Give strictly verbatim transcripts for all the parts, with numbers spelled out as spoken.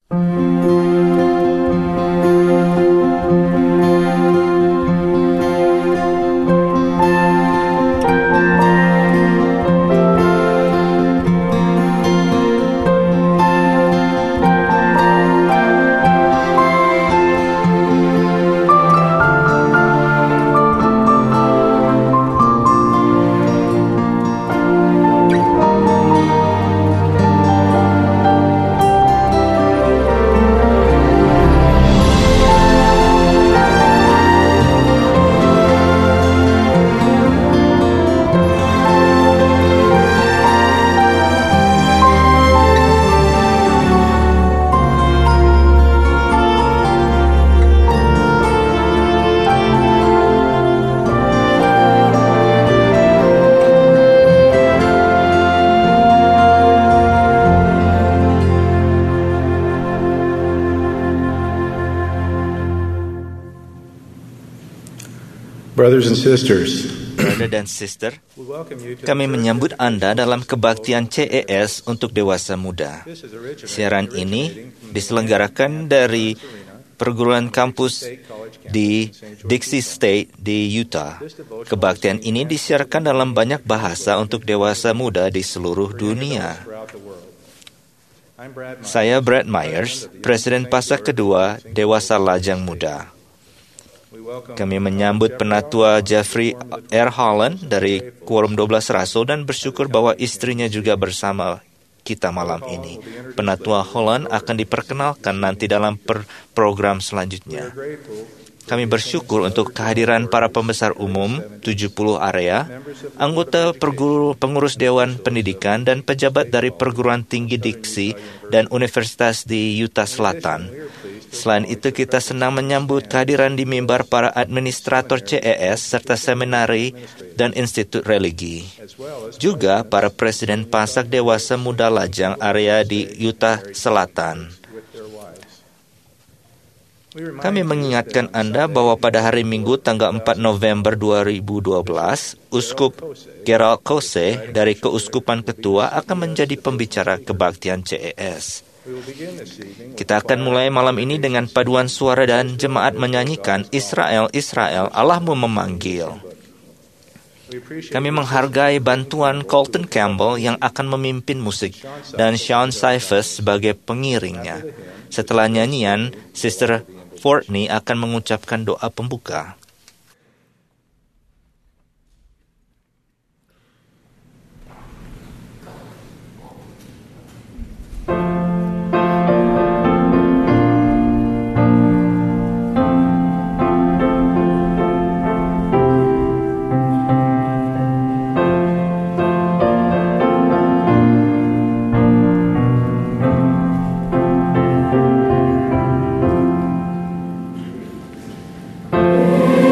Brothers and sisters, Brother dan sister, kami menyambut Anda dalam kebaktian C E S untuk dewasa muda. Siaran ini diselenggarakan dari perguruan kampus di Dixie State di Utah. Kebaktian ini disiarkan dalam banyak bahasa untuk dewasa muda di seluruh dunia. Saya Brad Myers, Presiden Pasak kedua Dewasa Lajang Muda. Kami menyambut Penatua Jeffrey R. Holland dari Quorum dua belas Rasul dan bersyukur bahwa istrinya juga bersama kita malam ini. Penatua Holland akan diperkenalkan nanti dalam per- program selanjutnya. Kami bersyukur untuk kehadiran para pembesar umum, tujuh puluh area, anggota perguru, pengurus Dewan Pendidikan, dan pejabat dari perguruan tinggi Dixie dan Universitas di Utah Selatan. Selain itu, kita senang menyambut kehadiran di mimbar para administrator C E S serta seminari dan institut religi. Juga para presiden Pasak Dewasa Muda Lajang area di Utah Selatan. Kami mengingatkan Anda bahwa pada hari Minggu tanggal empat November dua ribu dua belas, Uskup Gerald Kose dari Keuskupan Ketua akan menjadi pembicara kebaktian C E S. Kita akan mulai malam ini dengan paduan suara dan jemaat menyanyikan Israel, Israel, Allahmu memanggil. Kami menghargai bantuan Colton Campbell yang akan memimpin musik dan Sean Cyphers sebagai pengiringnya. Setelah nyanyian, Sister Fortney akan mengucapkan doa pembuka. Oh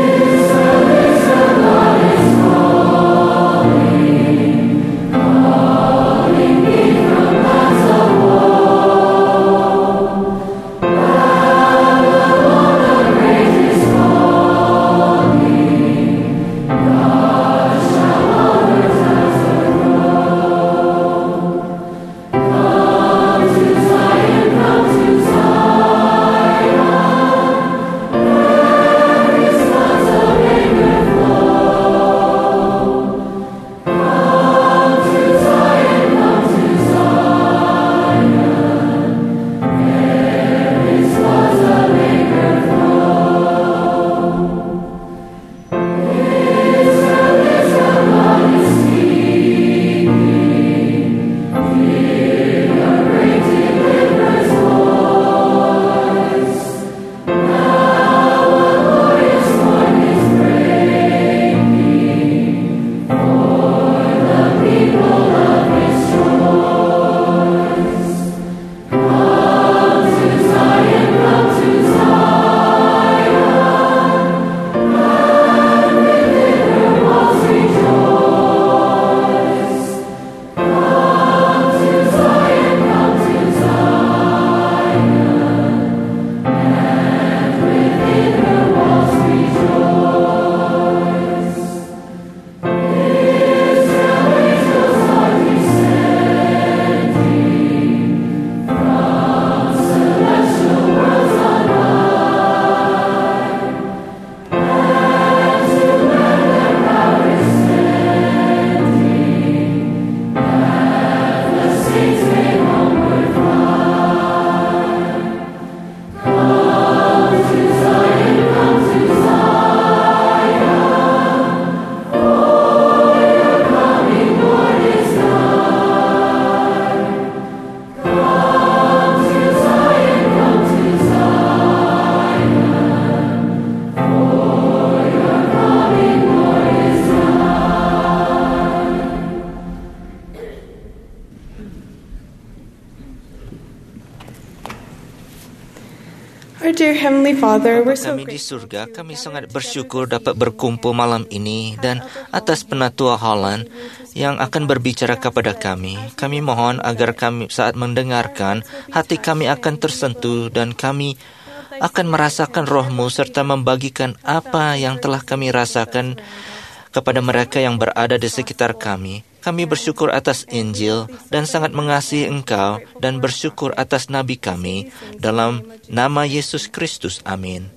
Our dear Heavenly Father, we're so Kami di grateful. surga, kami sangat bersyukur dapat berkumpul malam ini dan atas penatua Holland yang akan berbicara kepada kami. Kami mohon agar kami saat mendengarkan, hati kami akan tersentuh dan kami akan merasakan roh-Mu serta membagikan apa yang telah kami rasakan kepada mereka yang berada di sekitar kami. Kami bersyukur atas Injil dan sangat mengasihi Engkau dan bersyukur atas Nabi kami dalam nama Yesus Kristus. Amin.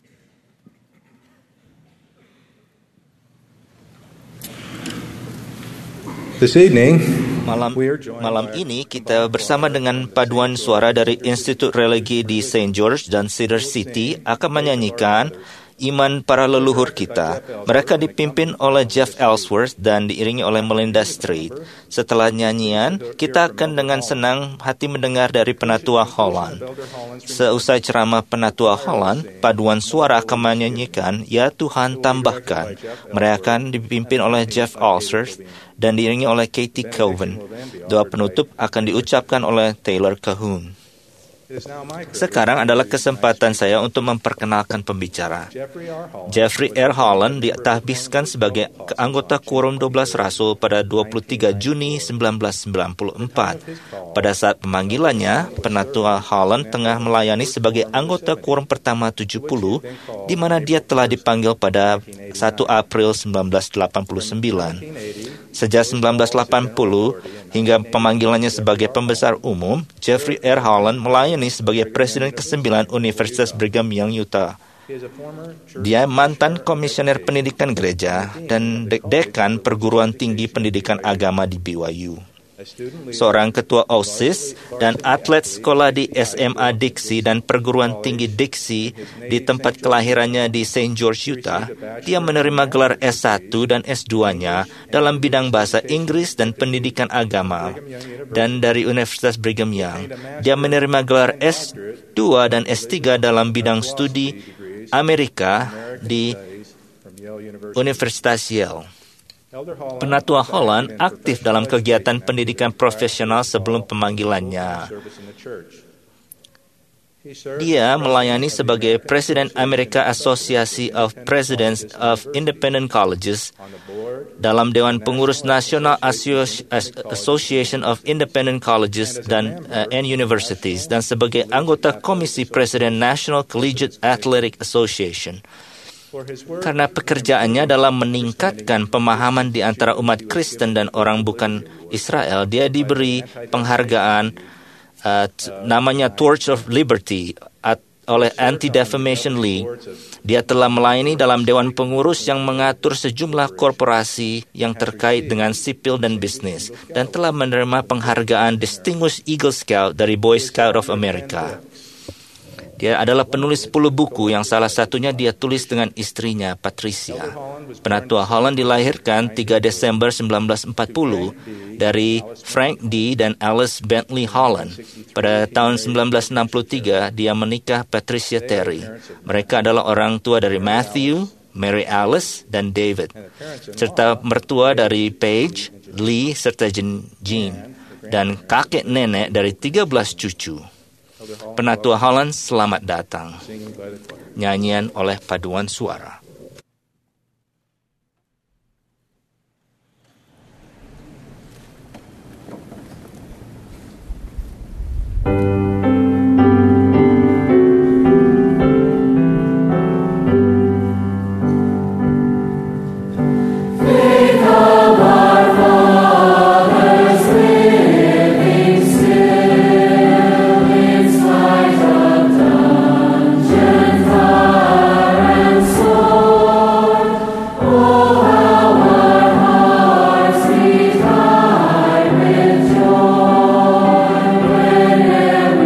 This evening, Malam, malam ini kita bersama dengan paduan suara dari Institut Religi di Saint George dan Cedar City akan menyanyikan Iman Para Leluhur Kita. Mereka dipimpin oleh Jeff Ellsworth dan diiringi oleh Melinda Street. Setelah nyanyian, kita akan dengan senang hati mendengar dari penatua Holland. Seusai ceramah penatua Holland, paduan suara akan menyanyikan Ya Tuhan Tambahkan. Mereka akan dipimpin oleh Jeff Ellsworth dan diiringi oleh Katie Coven. Doa penutup akan diucapkan oleh Taylor Cahun. Sekarang adalah kesempatan saya untuk memperkenalkan pembicara. Jeffrey R. Holland ditahbiskan sebagai anggota Quorum dua belas Rasul pada dua puluh tiga Juni seribu sembilan ratus sembilan puluh empat. Pada saat pemanggilannya, penatua Holland tengah melayani sebagai anggota Quorum pertama tujuh puluh, di mana dia telah dipanggil pada satu April seribu sembilan ratus delapan puluh sembilan. Sejak seribu sembilan ratus delapan puluh hingga pemanggilannya sebagai pembesar umum, Jeffrey R. Holland melayani sebagai Presiden kesembilan Universitas Brigham Young, Utah. Dia mantan komisioner pendidikan gereja dan de- dekan perguruan tinggi pendidikan agama di B Y U. Seorang ketua O S I S dan atlet sekolah di S M A Dixie dan perguruan tinggi Dixie di tempat kelahirannya di Saint George, Utah, dia menerima gelar S satu dan S dua-nya dalam bidang bahasa Inggris dan pendidikan agama. Dan dari Universitas Brigham Young, dia menerima gelar S dua dan S tiga dalam bidang studi Amerika di Universitas Yale. Penatua Holland aktif dalam kegiatan pendidikan profesional sebelum pemanggilannya. Dia melayani sebagai Presiden American Association of Presidents of Independent Colleges, dalam Dewan Pengurus Nasional Association of Independent Colleges dan uh, and Universities, dan sebagai anggota Komisi Presiden National Collegiate Athletic Association. Karena pekerjaannya dalam meningkatkan pemahaman di antara umat Kristen dan orang bukan Israel, dia diberi penghargaan uh, t- namanya Torch of Liberty at, oleh Anti-Defamation League. Dia telah melayani dalam Dewan Pengurus yang mengatur sejumlah korporasi yang terkait dengan sipil dan bisnis, dan telah menerima penghargaan Distinguished Eagle Scout dari Boy Scout of America. Dia adalah penulis sepuluh buku yang salah satunya dia tulis dengan istrinya, Patricia. Penatua Holland dilahirkan tiga Desember seribu sembilan ratus empat puluh dari Frank D. dan Alice Bentley Holland. Pada tahun seribu sembilan ratus enam puluh tiga, dia menikah Patricia Terry. Mereka adalah orang tua dari Matthew, Mary Alice, dan David, serta mertua dari Paige, Lee, serta Jean, dan kakek nenek dari tiga belas cucu. Penatua Holland, selamat datang. Nyanyian oleh paduan suara. When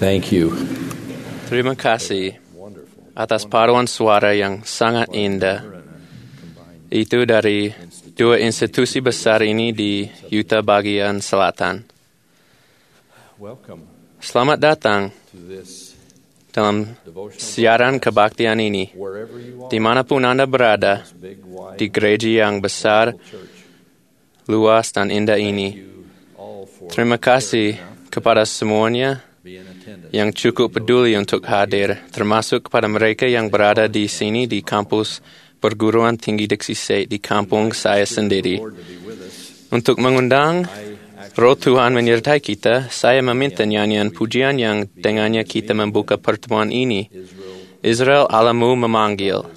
Thank you. Terima kasih atas paduan suara yang sangat indah. Itu dari dua institusi besar ini di Utah bagian selatan. Selamat datang dalam siaran kebaktian ini, dimanapun Anda berada, di gereja yang besar, luas dan indah ini. Terima kasih kepada semuanya yang cukup peduli untuk hadir, termasuk kepada mereka yang berada di sini di kampus Perguruan Tinggi Dixie State di kampung saya sendiri. Untuk mengundang Roh Tuhan menyertai kita, saya meminta nyanyian pujian yang dengannya kita membuka pertemuan ini. Israel Alamu memanggil.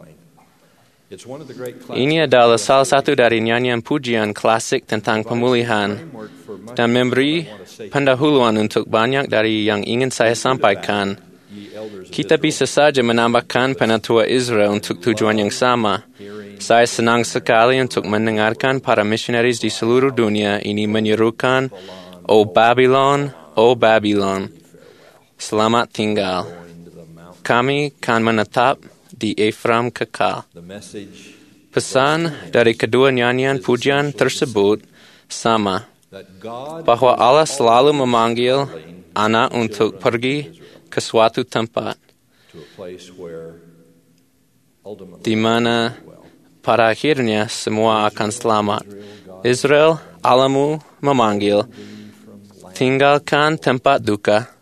Ini adalah salah satu dari nyanyian pujian klasik tentang pemulihan dan memberi pendahuluan untuk banyak dari yang ingin saya sampaikan. Kita bisa saja menambahkan penatua Israel untuk tujuan yang sama. Saya senang sekali untuk mendengarkan para misionaris di seluruh dunia ini menyerukan, "O Babylon, O Babylon, selamat tinggal. Kami akan menetap di Efraim kekal." Pesan dari kedua nyanyian pujian tersebut sama, bahwa Allah selalu memanggil anak untuk pergi ke suatu tempat di mana pada akhirnya semua akan selamat. Israel, Alamu memanggil, tinggalkan tempat duka.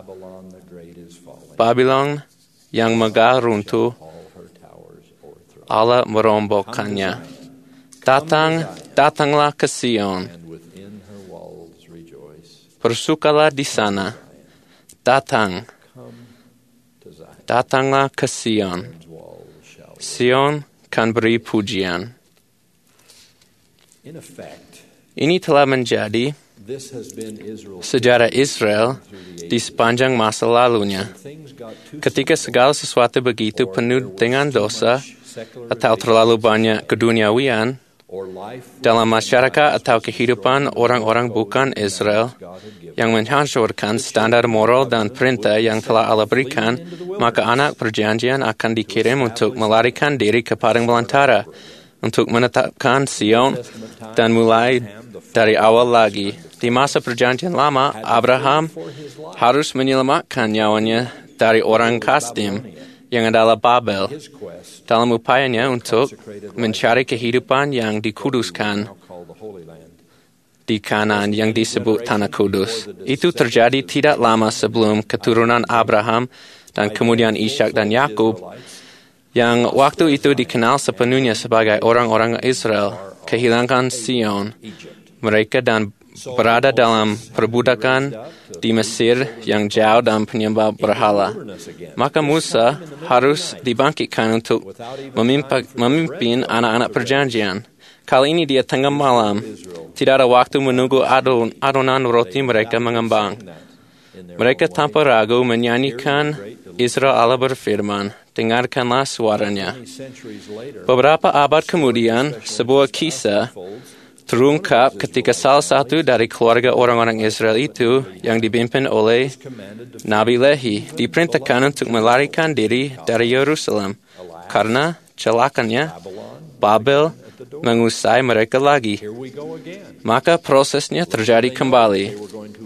Babylon yang megah runtuh, Allah merombokkannya. Datang, datanglah ke Sion. Bersukalah di sana. Datang, datanglah ke Sion. Sion kan beri pujian. Ini telah menjadi sejarah Israel di sepanjang masa lalunya. Ketika segala sesuatu begitu penuh dengan dosa atau terlalu banyak keduniawian dalam masyarakat atau kehidupan orang-orang bukan Israel yang menghancurkan standar moral dan perintah yang telah Allah berikan, maka anak perjanjian akan dikirim untuk melarikan diri ke padang belantara, untuk menetapkan Sion dan mulai dari awal lagi. Di masa perjanjian lama, Abraham harus menyelamatkan nyawanya dari orang Kasdim yang adalah Babel dalam upayanya untuk mencari kehidupan yang dikuduskan di Kanaan yang disebut Tanah Kudus. Itu terjadi tidak lama sebelum keturunan Abraham dan kemudian Ishak dan Yakub yang waktu itu dikenal sepenuhnya sebagai orang-orang Israel kehilangan Sion mereka dan berada dalam perbudakan di Mesir yang jauh dan penyembah berhala. Maka Musa harus dibangkitkan untuk memimpin anak-anak perjanjian. Kali ini dia tengah malam. Tidak ada waktu menunggu adon, adonan roti mereka mengembang. Mereka tanpa ragu menyanyikan, Israel Allah berfirman, dengarkanlah suaranya. Beberapa abad kemudian, sebuah kisah terungkap ketika salah satu dari keluarga orang-orang Israel itu yang dipimpin oleh Nabi Lehi diperintahkan untuk melarikan diri dari Yerusalem karena celakanya Babel mengusai mereka lagi. Maka prosesnya terjadi kembali.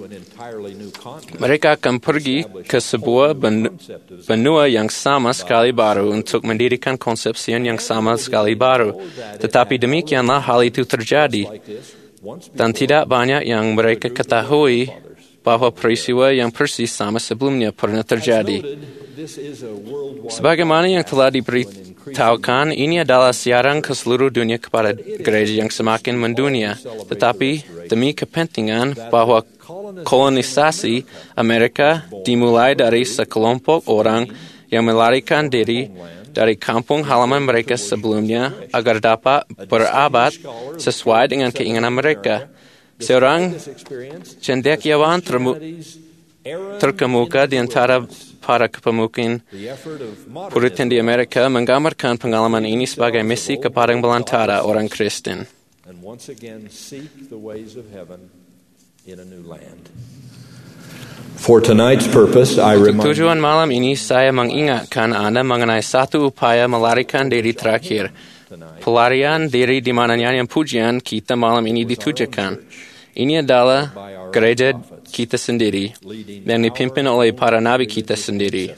Mereka akan pergi ke sebuah benua yang sama sekali baru untuk mendirikan konsepsian yang sama sekali baru. Tetapi demikianlah hal itu terjadi. Dan tidak banyak yang mereka ketahui bahwa peristiwa yang persis sama sebelumnya pernah terjadi. Sebagaimana yang telah diberitahukan, ini adalah siaran ke seluruh dunia kepada gereja yang semakin mendunia. Tetapi demi kepentingan bahwa kolonisasi Amerika dimulai dari sekelompok orang yang melarikan diri dari kampung halaman mereka sebelumnya agar dapat berabad sesuai dengan keinginan mereka. Seorang cendekiawan terkemuka di antara para kepemimpinan Puritan di Amerika menggambarkan pengalaman ini sebagai misi ke padang belantara orang Kristen. For tonight's purpose, I Untuk remind tujuan malam ini, saya mengingatkan Anda mengenai satu upaya melarikan diri terakhir. Pelarian diri di mana nyanyian pujian kita malam ini ditujukan. Ini adalah gereja kita sendiri yang dipimpin oleh para nabi kita sendiri.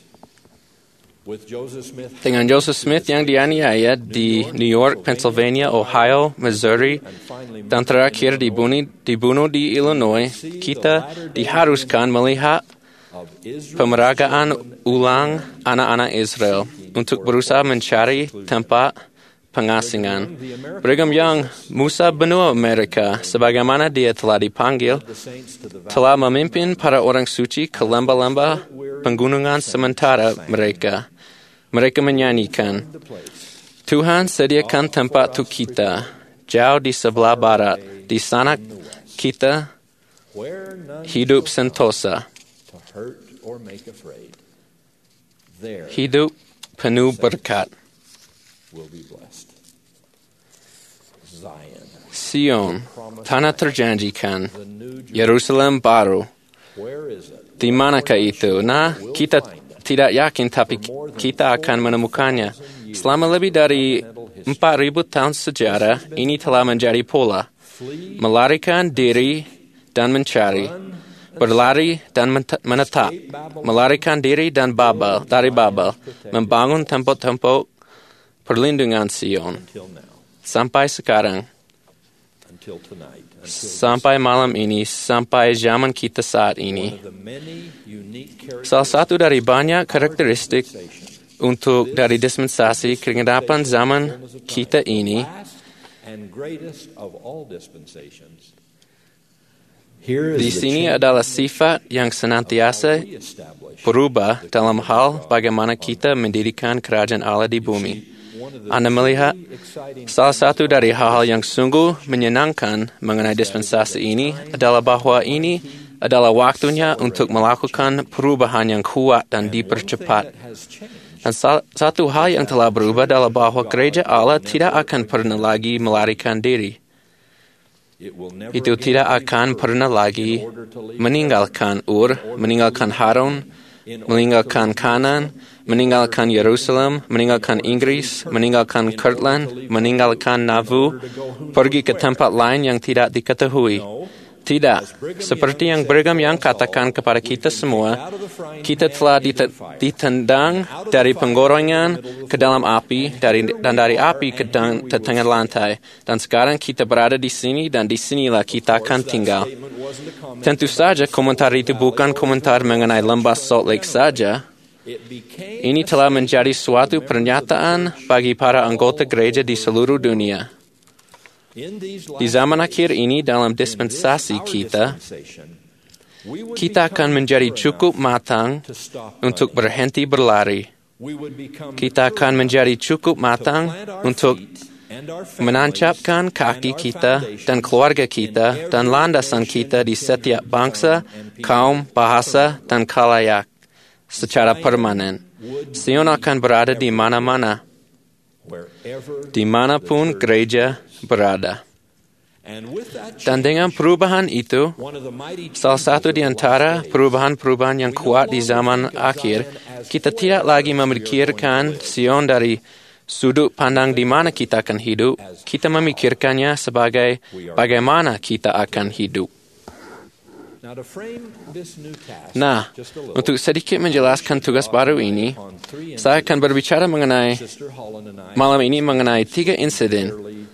Dengan Joseph Smith yang dianiaya di New York, Pennsylvania, Ohio, Missouri, dan terakhir dibunuh, dibunuh di Illinois, kita diharuskan melihat pemeragaan ulang anak-anak Israel untuk berusaha mencari tempat pengasingan. Brigham Young, Musa benua Amerika, sebagaimana dia telah dipanggil, telah memimpin para orang suci ke lembah-lembah penggunungan sementara mereka. Mereka menyanyikan, Tuhan sediakan tempat untuk kita, jauh di sebelah barat. Di sana kita hidup sentosa. Hidup penuh berkat. Sion, tanah terjanjikan, Yerusalem baru. Di manakah itu? Nah, kita tidak yakin, tapi kita akan menemukannya. Selama lebih dari empat ribu tahun sejarah, ini telah menjadi pola. Melarikan diri dan mencari. Berlari dan menetap. Melarikan diri dan Babel, dari Babel. Membangun tempat-tempat perlindungan Sion. Sampai sekarang. Sampai malam ini, sampai zaman kita saat ini. Salah satu dari banyak karakteristik untuk dari dispensasi kegendapan zaman kita ini, di sini adalah sifat yang senantiasa berubah dalam hal bagaimana kita mendirikan kerajaan Allah di bumi. Anda melihat, salah satu dari hal-hal yang sungguh menyenangkan mengenai dispensasi ini adalah bahwa ini adalah waktunya untuk melakukan perubahan yang kuat dan dipercepat. Dan satu hal yang telah berubah adalah bahwa gereja Allah tidak akan pernah lagi melarikan diri. Itu tidak akan pernah lagi meninggalkan Ur, meninggalkan Harun, meninggalkan Kanan, meninggalkan Yerusalem, meninggalkan Inggris, meninggalkan Kirtland, meninggalkan Nauvoo, pergi ke tempat lain yang tidak diketahui. Tidak, seperti yang Brigham Young katakan kepada kita semua, kita telah ditendang dari penggorengan ke dalam api dari, dan dari api ke, dan, ke tengah lantai. Dan sekarang kita berada di sini dan di sinilah kita akan tinggal. Tentu saja komentar itu bukan komentar mengenai lembah Salt Lake saja. Ini telah menjadi suatu pernyataan bagi para anggota gereja di seluruh dunia. Di zaman akhir ini dalam dispensasi kita, kita akan menjadi cukup matang untuk berhenti berlari. Kita akan menjadi cukup matang untuk menancapkan kaki kita dan keluarga kita dan landasan kita di setiap bangsa, kaum, bahasa, dan khalayak secara permanen. Sion akan berada di mana-mana, dimanapun gereja berada. Dan dengan perubahan itu, salah satu di antara perubahan-perubahan yang kuat di zaman akhir, kita tidak lagi memikirkan Sion dari sudut pandang di mana kita akan hidup. Kita memikirkannya sebagai bagaimana kita akan hidup. Nah, untuk sedikit menjelaskan tugas baru ini, saya akan berbicara mengenai malam ini mengenai tiga insiden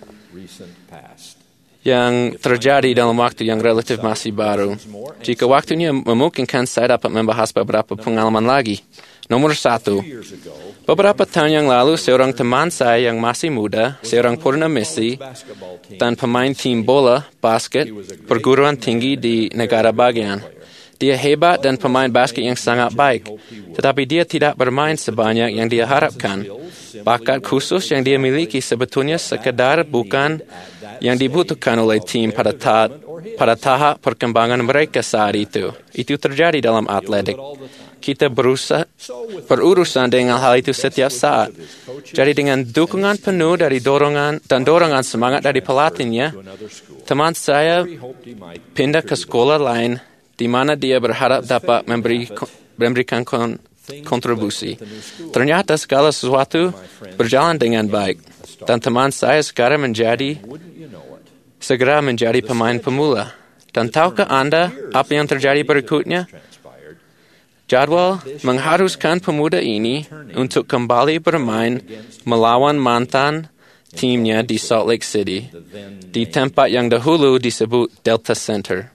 yang terjadi dalam waktu yang relatif masih baru. Jika waktunya memungkinkan, saya dapat membahas beberapa pengalaman lagi. Nomor satu, beberapa tahun yang lalu, seorang teman saya yang masih muda, seorang purnamisi, dan pemain tim bola basket perguruan tinggi di negara bagian. Dia hebat dan pemain basket yang sangat baik, tetapi dia tidak bermain sebanyak yang dia harapkan. Bakat khusus yang dia miliki sebetulnya sekedar bukan yang dibutuhkan oleh tim pada tahap, pada tahap perkembangan mereka saat itu. Itu terjadi dalam atletik. Kita berusaha, berurusan dengan hal itu setiap saat. Jadi dengan dukungan penuh dari dorongan dan dorongan semangat dari pelatihnya, teman saya pindah ke sekolah lain di mana dia berharap dapat memberi, memberikan kon, kontribusi. Ternyata segala sesuatu berjalan dengan baik, dan teman saya sekarang menjadi segera menjadi pemain pemula. Dan tahukah Anda apa yang terjadi berikutnya? Jadwal mengharuskan pemuda ini untuk kembali bermain melawan mantan timnya di Salt Lake City, di tempat yang dahulu disebut Delta Center.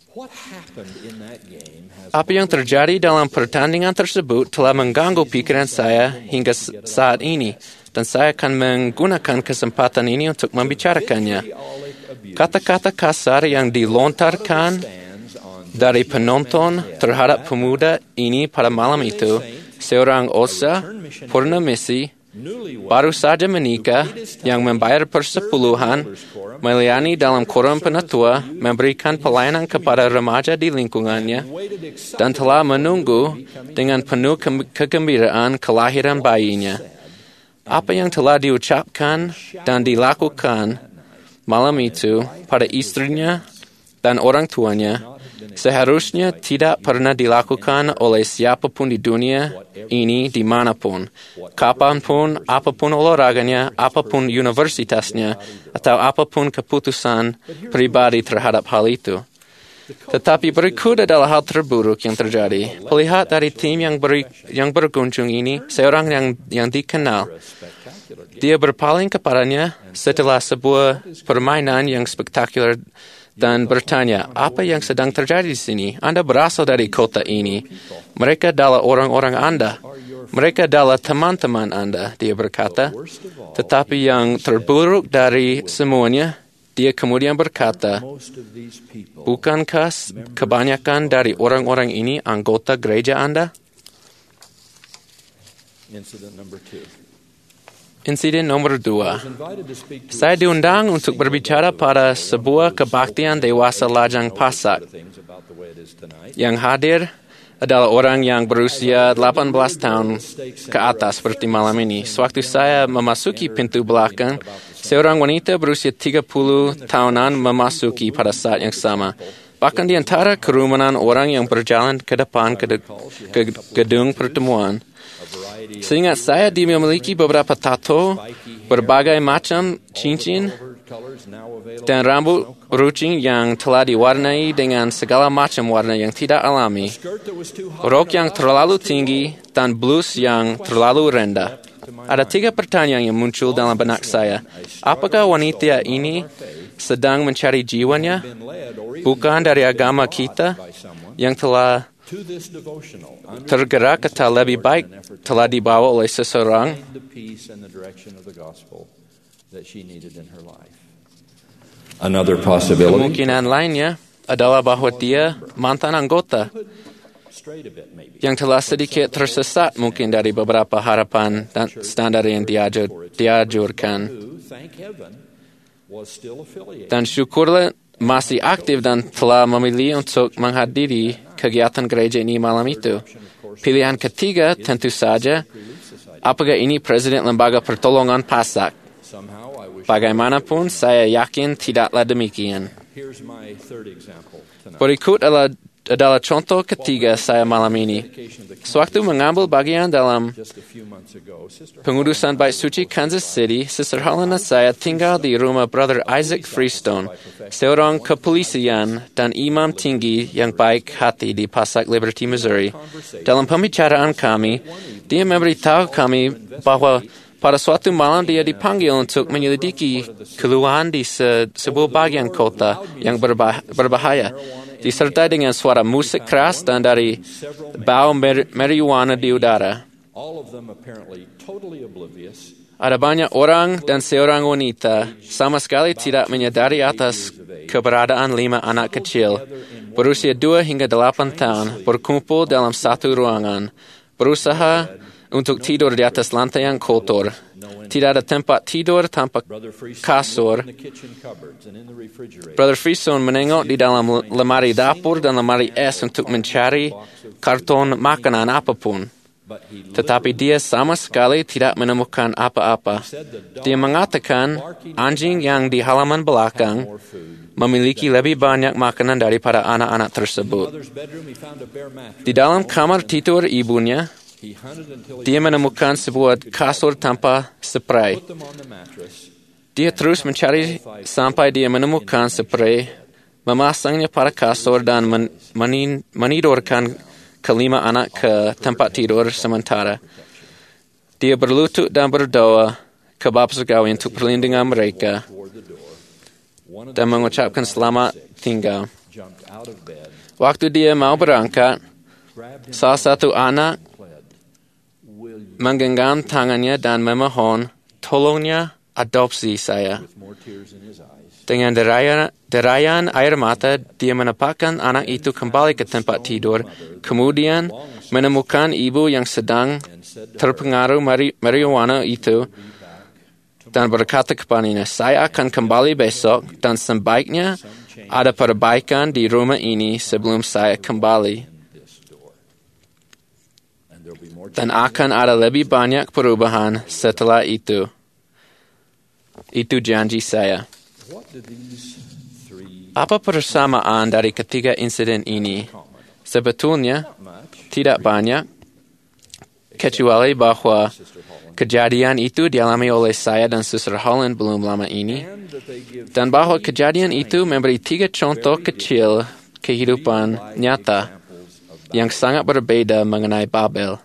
Apa yang terjadi dalam pertandingan tersebut telah mengganggu pikiran saya hingga saat ini, dan saya akan menggunakan kesempatan ini untuk membicarakannya. Kata-kata kasar yang dilontarkan dari penonton terhadap pemuda ini pada malam itu, seorang osa purnamisi baru saja menikah yang membayar persepuluhan, melayani dalam korum penatua, memberikan pelayanan kepada remaja di lingkungannya, dan telah menunggu dengan penuh ke- kegembiraan kelahiran bayinya. Apa yang telah diucapkan dan dilakukan malam itu pada istrinya dan orang tuanya seharusnya tidak pernah dilakukan oleh siapapun di dunia ini dimanapun, kapanpun, apapun olahraganya, apapun universitasnya, atau apapun keputusan pribadi terhadap hal itu. Tetapi berikut adalah hal terburuk yang terjadi. Pelihat dari tim yang, beri, yang berkunjung ini, seorang yang, yang dikenal. Dia berpaling kepadanya setelah sebuah permainan yang spektakuler dan bertanya, apa yang sedang terjadi di sini? Anda berasal dari kota ini. Mereka adalah orang-orang Anda. Mereka adalah teman-teman Anda, dia berkata. Tetapi yang terburuk dari semuanya, dia kemudian berkata, bukankah kebanyakan dari orang-orang ini anggota gereja Anda? Insiden nomor dua. Saya diundang untuk berbicara pada sebuah kebaktian dewasa Lajang Pasak. Yang hadir adalah orang yang berusia delapan belas tahun ke atas seperti malam ini. Sewaktu saya memasuki pintu belakang, seorang wanita berusia tiga puluh tahunan memasuki pada saat yang sama. Bahkan di antara kerumunan orang yang berjalan ke depan ke, de- ke gedung pertemuan. Seingat saya, dia memiliki beberapa tato, berbagai macam cincin, dan rambut runcing yang telah diwarnai dengan segala macam warna yang tidak alami, rok yang terlalu tinggi, dan blus yang terlalu rendah. Ada tiga pertanyaan yang muncul dalam benak saya. Apakah wanita ini sedang mencari jiwanya? Bukan dari agama kita yang telah tergerak atau lebih baik telah dibawa oleh seseorang. Kemungkinan lainnya adalah bahwa dia mantan anggota yang telah sedikit tersesat mungkin dari beberapa harapan dan standar yang diajur, diajurkan. Dan syukurlah masih aktif dan telah memilih untuk menghadiri kegiatan gereja ini malam itu. Pilihan ketiga tentu saja, apakah ini Presiden Lembaga Pertolongan Pasak? Bagaimanapun, saya yakin tidaklah demikian. Berikut adalah adalah contoh ketiga saya malam ini. Sewaktu mengambil bagian dalam pengudusan Bait Suci Kansas City, Sister Holland dan saya tinggal di rumah Brother Isaac Freestone, seorang kepolisian dan imam tinggi yang baik hati di Pasak, Liberty, Missouri. Dalam pembicaraan kami, dia memberitahu kami bahwa pada suatu malam dia dipanggil untuk menyelidiki keluhan di se- sebuah bagian kota yang berbah- berbahaya, disertai dengan suara musik keras dan dari bau mer- marijuana di udara. Ada banyak orang dan seorang wanita sama sekali tidak menyadari atas keberadaan lima anak kecil berusia dua hingga delapan tahun berkumpul dalam satu ruangan, berusaha untuk tidur di atas lantai yang kotor. Tidak ada tempat tidur tanpa kasur. Brother Freestone menengok di dalam lemari dapur dan lemari es untuk mencari karton makanan apapun. Tetapi dia sama sekali tidak menemukan apa-apa. Dia mengatakan anjing yang di halaman belakang memiliki lebih banyak makanan daripada anak-anak tersebut. Di dalam kamar tidur ibunya, dia menemukan sebuah kasur tanpa spray. Dia terus mencari sampai dia menemukan spray, memasangnya pada kasur dan men- menin- menidurkan kelima anak ke tempat tidur sementara. Dia berlutut dan berdoa ke Bapa Surgawi untuk perlindungan mereka dan mengucapkan selamat tinggal. Waktu dia mau berangkat, salah satu anak menggenggam tangannya dan memohon, tolongnya adopsi saya. Dengan derayan, derayan air mata, dia menempatkan anak itu kembali ke tempat tidur, kemudian menemukan ibu yang sedang terpengaruh mari, marijuana itu, dan berkata kepadanya, saya akan kembali besok, dan sebaiknya ada perbaikan di rumah ini sebelum saya kembali. Dan akan ada lebih banyak perubahan setelah itu. Itu janji saya. Apa persamaan dari ketiga insiden ini? Sebetulnya tidak banyak, kecuali bahwa kejadian itu dialami oleh saya dan Suster Holland belum lama ini, dan bahwa kejadian itu memberi tiga contoh kecil kehidupan nyata yang sangat berbeda mengenai Babel.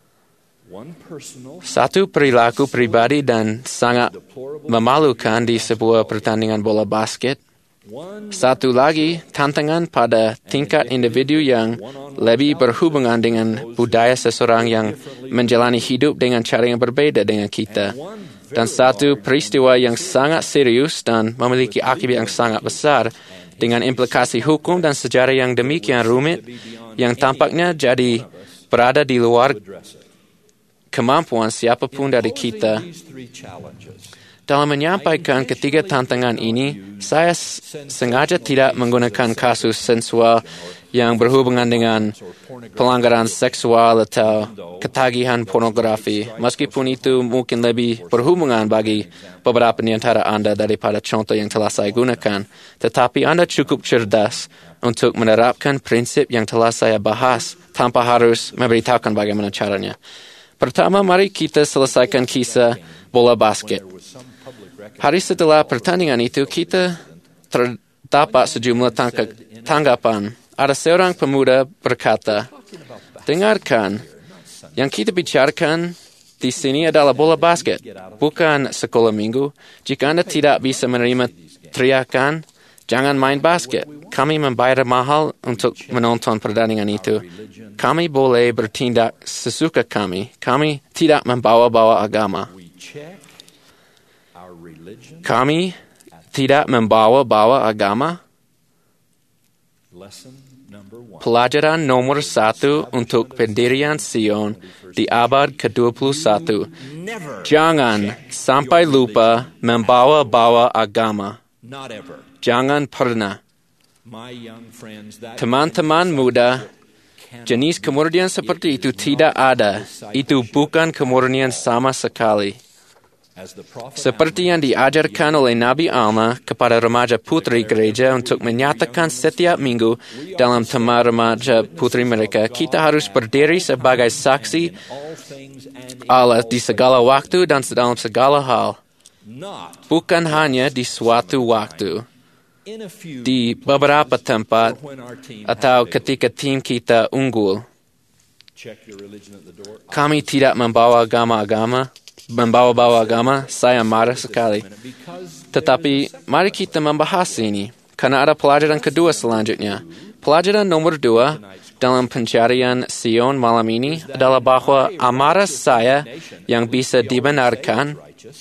Satu perilaku pribadi dan sangat memalukan di sebuah pertandingan bola basket. Satu lagi, tantangan pada tingkat individu yang lebih berhubungan dengan budaya seseorang yang menjalani hidup dengan cara yang berbeda dengan kita. Dan satu peristiwa yang sangat serius dan memiliki akibat yang sangat besar dengan implikasi hukum dan sejarah yang demikian rumit yang tampaknya jadi berada di luar kemampuan siapapun dari kita. Dalam menyampaikan ketiga tantangan ini, saya sengaja tidak menggunakan kasus sensual yang berhubungan dengan pelanggaran seksual atau ketagihan pornografi, meskipun itu mungkin lebih berhubungan bagi beberapa di antara Anda daripada contoh yang telah saya gunakan. Tetapi Anda cukup cerdas untuk menerapkan prinsip yang telah saya bahas tanpa harus memberitahukan bagaimana caranya. Pertama, mari kita selesaikan kisah bola basket. Hari setelah pertandingan itu, kita terdapat sejumlah tanggapan. Ada seorang pemuda berkata, dengarkan, yang kita bicarakan di sini adalah bola basket, bukan sekolah minggu. Jika Anda tidak bisa menerima teriakan, jangan main basket. Kami membayar mahal untuk menonton pertandingan itu. Kami boleh bertindak sesuka kami. Kami tidak membawa-bawa agama. Kami tidak membawa-bawa agama. Pelajaran nomor satu untuk pendirian Sion di abad ke dua puluh satu. Jangan sampai lupa membawa-bawa agama. Jangan pernah. Teman-teman muda, jenis kemurnian seperti itu tidak ada. Itu bukan kemurnian sama sekali. Seperti yang diajarkan oleh Nabi Alma kepada remaja putri gereja untuk menyatakan setiap minggu dalam tema remaja putri mereka, kita harus berdiri sebagai saksi Allah di segala waktu dan dalam segala hal. Bukan hanya di suatu waktu, di beberapa tempat, atau ketika tim kita unggul. Kami tidak membawa agama-agama, membawa-bawa agama, saya marah sekali. Tetapi mari kita membahas ini, karena ada pelajaran kedua selanjutnya. Pelajaran nomor dua dalam pencarian Sion malam ini adalah bahwa amarah saya yang bisa dibenarkan.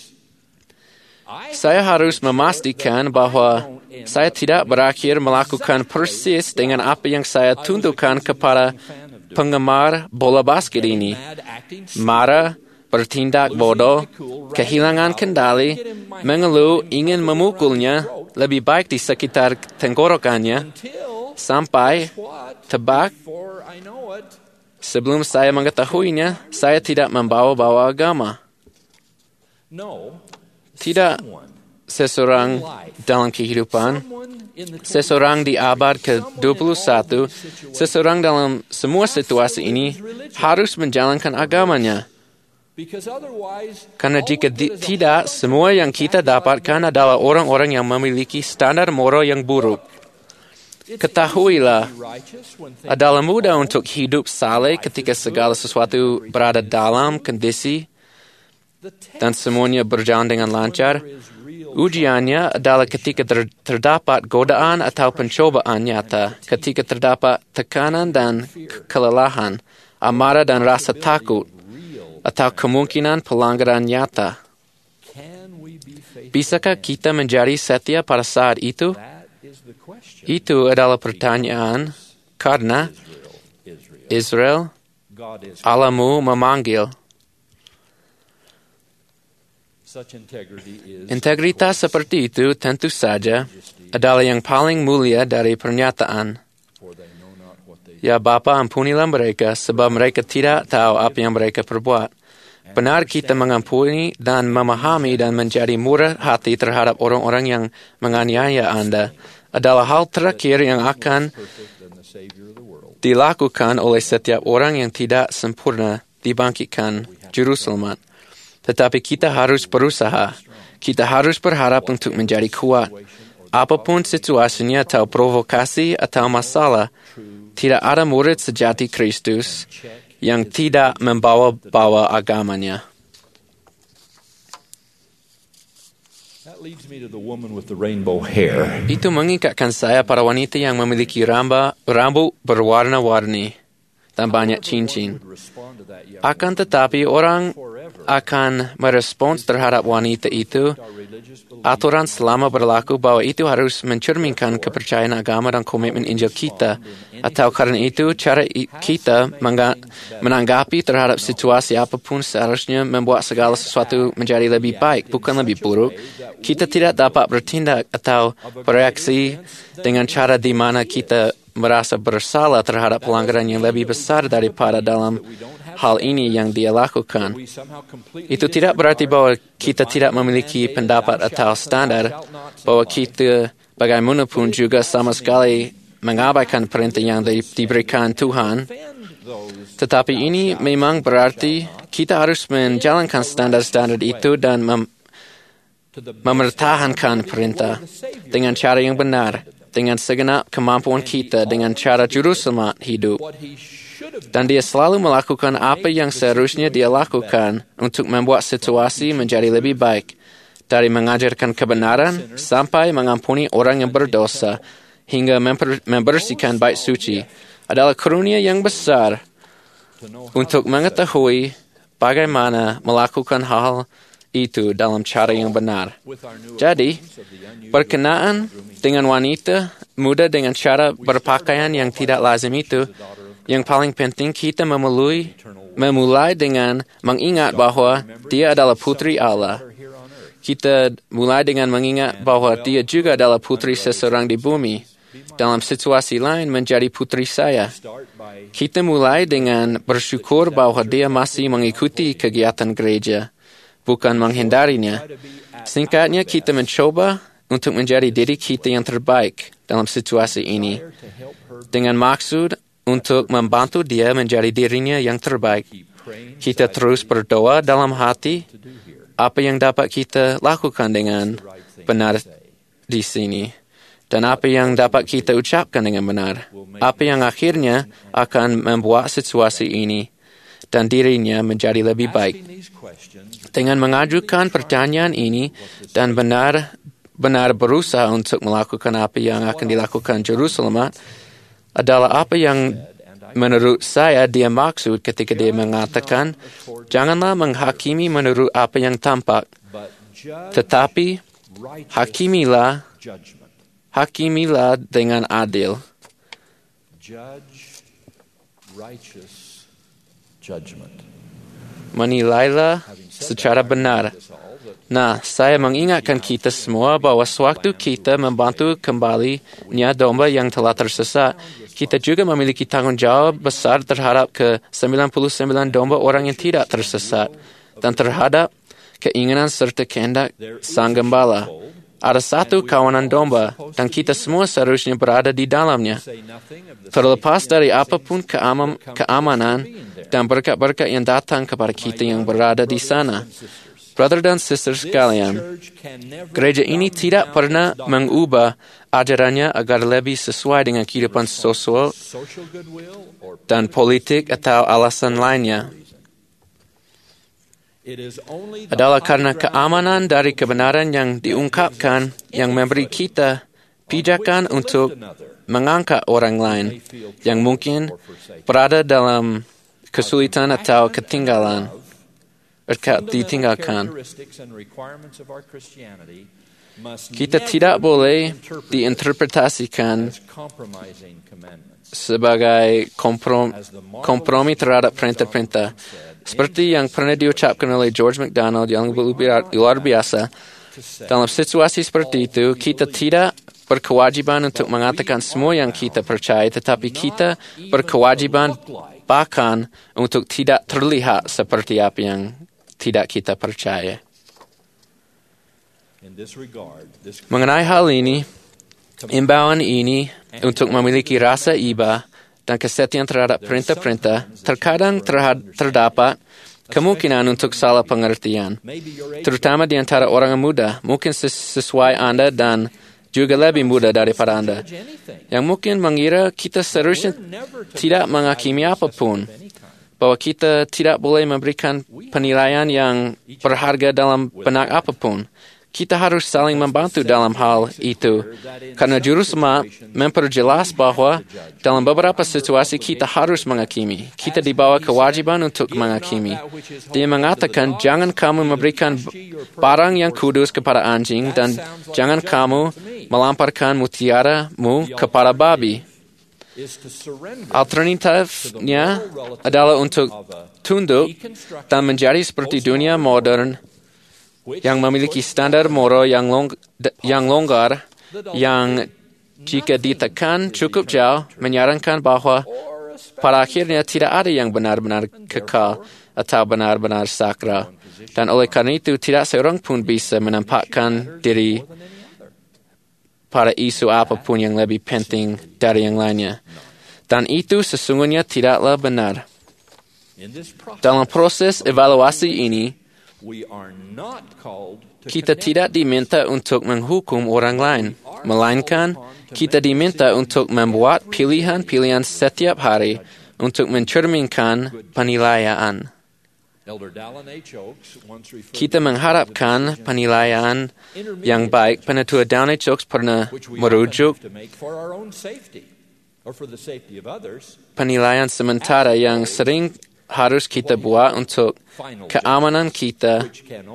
Saya harus memastikan bahwa saya tidak berakhir melakukan persis dengan apa yang saya tunjukkan kepada penggemar bola basket ini. Marah, bertindak bodoh, kehilangan kendali, mengeluh, ingin memukulnya, lebih baik di sekitar tenggorokannya, sampai, tebak, Sebelum saya mengetahuinya, saya tidak membawa-bawa agama. Tidak seseorang dalam kehidupan, seseorang di abad ke dua puluh satu, seseorang dalam semua situasi ini harus menjalankan agamanya. Karena jika di, tidak, semua yang kita dapatkan adalah orang-orang yang memiliki standar moral yang buruk. Ketahuilah, adalah mudah untuk hidup saleh ketika segala sesuatu berada dalam kondisi dan semuanya berjalan dengan lancar. Ujiannya adalah ketika ter, terdapat godaan atau pencobaan nyata, ketika terdapat tekanan dan kelelahan, amarah dan rasa takut, atau kemungkinan pelanggaran nyata. Bisakah kita menjadi setia pada saat itu? Itu adalah pertanyaan karena Israel, Allahmu memanggil. Integritas seperti itu tentu saja adalah yang paling mulia dari pernyataan. Ya Bapa, ampunilah mereka sebab mereka tidak tahu apa yang mereka perbuat. Benar kita mengampuni dan memahami dan menjadi murah hati terhadap orang-orang yang menganiaya Anda adalah hal terakhir yang akan dilakukan oleh setiap orang yang tidak sempurna dibangkitkan juru selamat. Tetapi kita harus berusaha. Kita harus berharap untuk menjadi kuat. Apapun situasinya atau provokasi atau masalah, tidak ada murid sejati Kristus yang tidak membawa-bawa agamanya. Itu mengikatkan saya pada wanita yang memiliki ramba, rambut berwarna-warni dan banyak cincin. Akan tetapi orang akan merespons terhadap wanita itu. Aturan selama berlaku bahwa itu harus mencerminkan kepercayaan agama dan komitmen Injil kita. Atau karena itu, cara kita menanggapi terhadap situasi apapun seharusnya membuat segala sesuatu menjadi lebih baik, bukan lebih buruk. Kita tidak dapat bertindak atau bereaksi dengan cara di mana kita merasa bersalah terhadap pelanggaran yang lebih besar daripada dalam hal ini yang dia lakukan. Itu tidak berarti bahwa kita tidak memiliki pendapat atau standar, bahwa kita bagaimanapun juga sama sekali mengabaikan perintah yang di, diberikan Tuhan. Tetapi ini memang berarti kita harus menjalankan standar-standar itu dan mem, mempertahankan perintah dengan cara yang benar, dengan segenap kemampuan kita, dengan cara juru selamat hidup. Dan dia selalu melakukan apa yang seharusnya dia lakukan untuk membuat situasi menjadi lebih baik, dari mengajarkan kebenaran sampai mengampuni orang yang berdosa, hingga memper, membersihkan bait suci, adalah karunia yang besar untuk mengetahui bagaimana melakukan hal itu dalam cara yang benar. Jadi, berkenaan dengan wanita muda dengan cara berpakaian yang tidak lazim itu, yang paling penting kita memulai, memulai dengan mengingat bahwa dia adalah putri Allah. Kita mulai dengan mengingat bahwa dia juga adalah putri seseorang di bumi. Dalam situasi lain menjadi putri saya. Kita mulai dengan bersyukur bahwa dia masih mengikuti kegiatan gereja, bukan menghindarinya. Singkatnya, kita mencoba untuk menjadi diri kita yang terbaik dalam situasi ini, dengan maksud untuk membantu dia menjadi dirinya yang terbaik. Kita terus berdoa dalam hati apa yang dapat kita lakukan dengan benar di sini, dan apa yang dapat kita ucapkan dengan benar, apa yang akhirnya akan membuat situasi ini dan dirinya menjadi lebih baik. Dengan mengajukan pertanyaan ini dan benar-benar berusaha untuk melakukan apa yang akan dilakukan juru selamat, adalah apa yang menurut saya dia maksud ketika dia mengatakan, janganlah menghakimi menurut apa yang tampak, tetapi hakimilah, hakimilah dengan adil. Menilailah secara benar. Nah, saya mengingatkan kita semua bahwa sewaktu kita membantu kembalinya domba yang telah tersesat, Kita juga memiliki tanggungjawab besar terhadap ke sembilan puluh sembilan domba orang yang tidak tersesat dan terhadap keinginan serta kehendak Sang Gembala. Ada satu kawanan domba dan kita semua seharusnya berada di dalamnya. Terlepas dari apapun keamam, keamanan dan berkat-berkat yang datang kepada kita yang berada di sana. Brother dan sister sekalian, gereja ini tidak pernah mengubah ajarannya agar lebih sesuai dengan kehidupan sosial dan politik atau alasan lainnya. Adalah karena keamanan dari kebenaran yang diungkapkan yang memberi kita pijakan untuk mengangkat orang lain yang mungkin berada dalam kesulitan atau ketinggalan, atau ditinggalkan. Kita tidak boleh diinterpretasikan sebagai komprom, kompromi terhadap perintah-perintah. Seperti yang pernah diucapkan oleh George MacDonald yang luar biasa, dalam situasi seperti itu, kita tidak berkewajiban untuk mengatakan semua yang kita percaya, tetapi kita berkewajiban bahkan untuk tidak terlihat seperti apa yang tidak kita percaya. Mengenai hal ini, imbauan ini untuk memiliki rasa iba dan kesetiaan terhadap perintah-perintah terkadang terhad- terdapat kemungkinan untuk salah pengertian, terutama di antara orang muda, mungkin sesuai Anda dan juga lebih muda daripada Anda, yang mungkin mengira kita seharusnya tidak menghakimi apapun, bahwa kita tidak boleh memberikan penilaian yang berharga dalam benak apapun. Kita harus saling membantu dalam hal itu, karena Juru Selamat memperjelas bahwa dalam beberapa situasi kita harus menghakimi. Kita dibawa kewajiban untuk menghakimi. Dia mengatakan, jangan kamu memberikan barang yang kudus kepada anjing dan jangan kamu melamparkan mutiaramu kepada babi. Alternatifnya adalah untuk tunduk dan menjadi seperti dunia modern yang memiliki standar moral yang, long, yang longgar, yang jika ditekan cukup jauh, menyarankan bahwa pada akhirnya tidak ada yang benar-benar kekal atau benar-benar sakral. Dan oleh karena itu, tidak seorang pun bisa menempatkan diri pada isu apapun yang lebih penting dari yang lainnya. Dan itu sesungguhnya tidaklah benar. Dalam proses evaluasi ini, kita tidak diminta untuk menghukum orang lain, melainkan kita diminta untuk membuat pilihan-pilihan setiap hari untuk mencerminkan penilaian. Kita mengharapkan penilaian yang baik. Penatua Downe Oaks pernah merujuk penilaian sementara yang sering harus kita buat untuk keamanan kita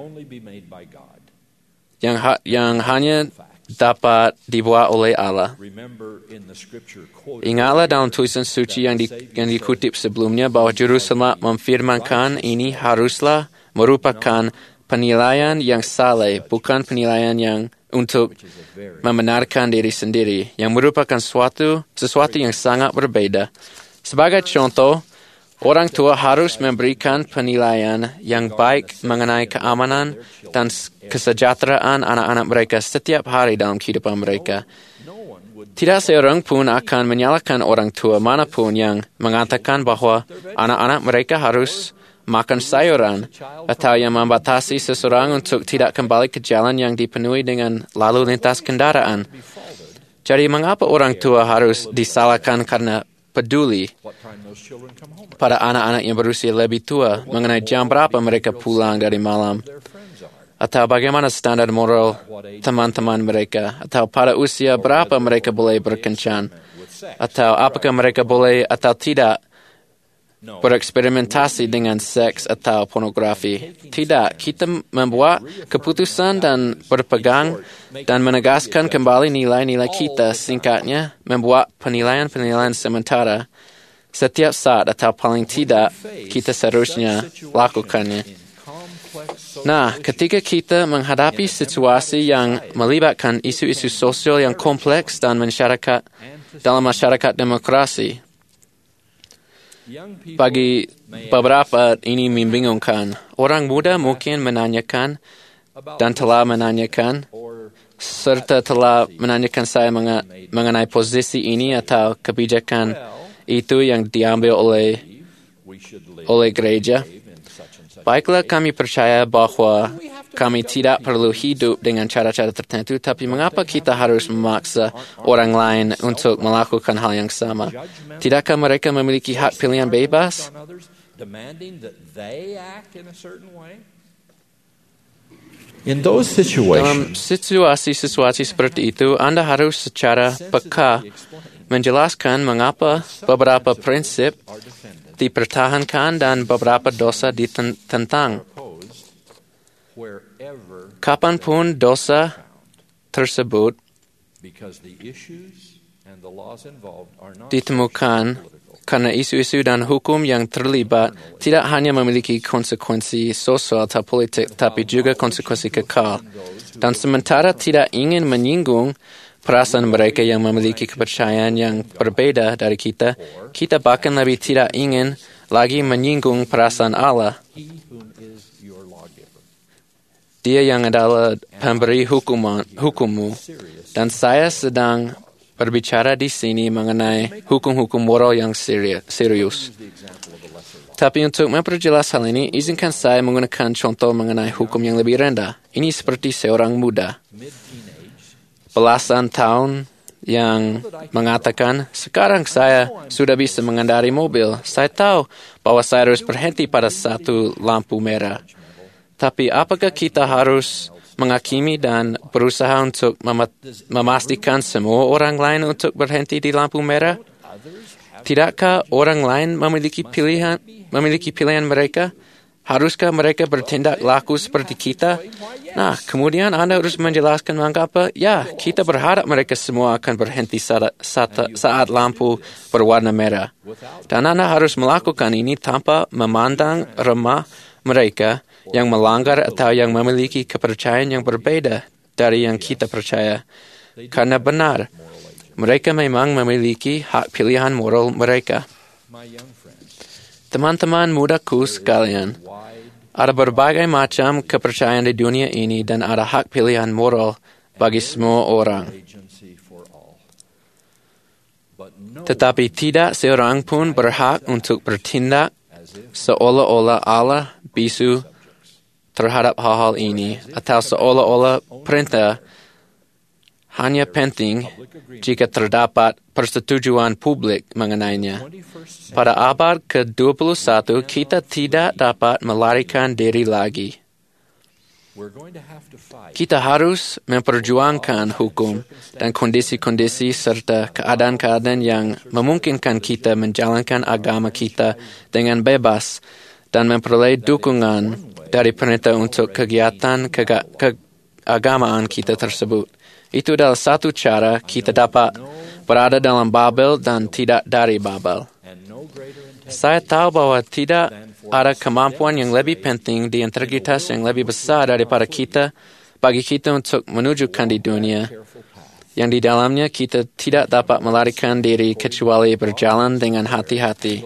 yang, ha- yang hanya dapat dibuat oleh Allah. Ingatlah dalam tulisan suci yang, di, yang dikutip sebelumnya bahwa Juru Selamat memfirmankan ini haruslah merupakan penilaian yang saleh, bukan penilaian yang untuk membenarkan diri sendiri, yang merupakan suatu, sesuatu yang sangat berbeda. Sebagai contoh, orang tua harus memberikan penilaian yang baik mengenai keamanan dan kesejahteraan anak-anak mereka setiap hari dalam kehidupan mereka. Tidak seorang pun akan menyalahkan orang tua manapun yang mengatakan bahwa anak-anak mereka harus makan sayuran atau yang membatasi seseorang untuk tidak kembali ke jalan yang dipenuhi dengan lalu lintas kendaraan. Jadi mengapa orang tua harus disalahkan karena peduli pada anak-anak yang berusia lebih tua mengenai jam berapa mereka pulang dari malam, atau bagaimana standar moral teman-teman mereka, atau pada usia berapa mereka boleh berkencan, atau apakah mereka boleh atau tidak bereksperimentasi dengan seks atau pornografi. Tidak, kita membuat keputusan dan berpegang dan menegaskan kembali nilai-nilai kita, singkatnya membuat penilaian-penilaian sementara setiap saat atau paling tidak kita seharusnya lakukannya. Nah, ketika kita menghadapi situasi yang melibatkan isu-isu sosial yang kompleks dan masyarakat dalam masyarakat demokrasi, bagi beberapa ini membingungkan. Orang muda mungkin menanyakan dan telah menanyakan serta telah menanyakan saya mengenai posisi ini atau kebijakan itu yang diambil oleh oleh gereja. Baiklah, kami percaya bahwa kami tidak perlu hidup dengan cara-cara tertentu, tapi mengapa kita harus memaksa orang lain untuk melakukan hal yang sama? Tidakkah mereka memiliki hak pilihan bebas? Dalam situasi-situasi seperti itu, Anda harus secara peka menjelaskan mengapa beberapa prinsip dipertahankan dan beberapa dosa ditentang. Kapanpun dosa tersebut ditemukan karena isu-isu dan hukum yang terlibat tidak hanya memiliki konsekuensi sosial atau politik, tapi juga konsekuensi kekal. Dan sementara tidak ingin menyinggung perasaan mereka yang memiliki kepercayaan yang berbeda dari kita, kita bahkan lebih tidak ingin lagi menyinggung perasaan Allah. Dia yang adalah pemberi hukuman, hukummu, dan saya sedang berbicara di sini mengenai hukum-hukum moral yang serius. Tapi untuk memperjelas hal ini, izinkan saya menggunakan contoh mengenai hukum yang lebih rendah. Ini seperti seorang muda belasan tahun yang mengatakan, sekarang saya sudah bisa mengendari mobil. Saya tahu bahwa saya harus berhenti pada satu lampu merah. Tapi apakah kita harus menghakimi dan berusaha untuk mem- memastikan semua orang lain untuk berhenti di lampu merah? Tidakkah orang lain memiliki pilihan, memiliki pilihan mereka? Haruskah mereka bertindak laku seperti kita? Nah, kemudian Anda harus menjelaskan mengapa, ya, kita berharap mereka semua akan berhenti saat, saat, saat lampu berwarna merah. Dan Anda harus melakukan ini tanpa memandang remah mereka yang melanggar atau yang memiliki kepercayaan yang berbeda dari yang kita percaya. Karena benar, mereka memang memiliki hak pilihan moral mereka. Teman-teman mudaku sekalian, ada berbagai macam kepercayaan di dunia ini dan ada hak pilihan moral bagi semua orang. Tetapi tidak seorang pun berhak untuk bertindak seolah-olah Allah bisu terhadap hal-hal ini, atau seolah-olah perintah hanya penting jika terdapat persetujuan publik mengenainya. Pada abad ke dua puluh satu, kita tidak dapat melarikan diri lagi. Kita harus memperjuangkan hukum dan kondisi-kondisi serta keadaan-keadaan yang memungkinkan kita menjalankan agama kita dengan bebas dan memperoleh dukungan dari perintah untuk kegiatan kega- keagamaan kita tersebut. Itu adalah satu cara kita dapat berada dalam Babel dan tidak dari Babel. Saya tahu bahwa tidak ada kemampuan yang lebih penting di integritas yang lebih besar daripada kita bagi kita untuk menunjukkan di dunia yang di dalamnya kita tidak dapat melarikan diri kecuali berjalan dengan hati-hati.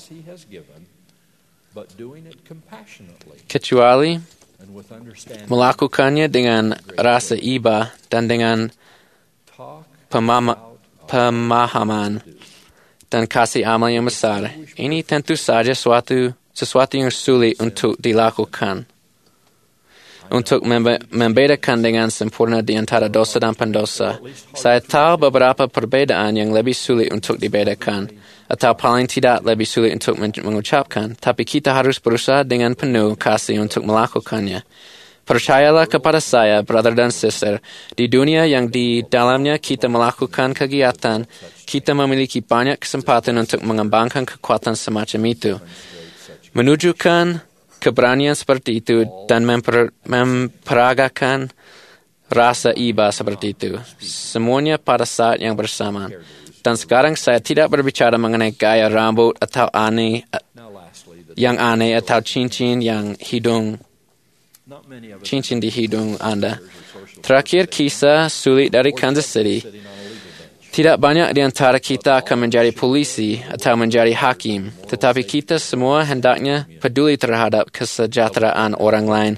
Kecuali melakukannya dengan rasa iba dan dengan pemama- pemahaman dan kasih amal yang besar. Ini tentu saja suatu, sesuatu yang sulit untuk dilakukan. Untuk membe- membedakan dengan sempurna di antara dosa dan pendosa. Saya tahu beberapa perbedaan yang lebih sulit untuk dibedakan, atau paling tidak lebih sulit untuk mengucapkan, tapi kita harus berusaha dengan penuh kasih untuk melakukannya. Percayalah kepada saya, brother dan sister, di dunia yang di dalamnya kita melakukan kegiatan, kita memiliki banyak kesempatan untuk mengembangkan kekuatan semacam itu. Menunjukkan keberanian seperti itu dan memper, memperagakan rasa iba seperti itu. Semuanya pada saat yang bersamaan. Dan sekarang saya tidak berbicara mengenai gaya rambut atau aneh, yang aneh atau cincin yang hidung cincin di hidung Anda. Terakhir, kisah sulit dari Kansas City. Tidak banyak di antara kita akan menjadi polisi atau menjadi hakim, tetapi kita semua hendaknya peduli terhadap kesejahteraan orang lain.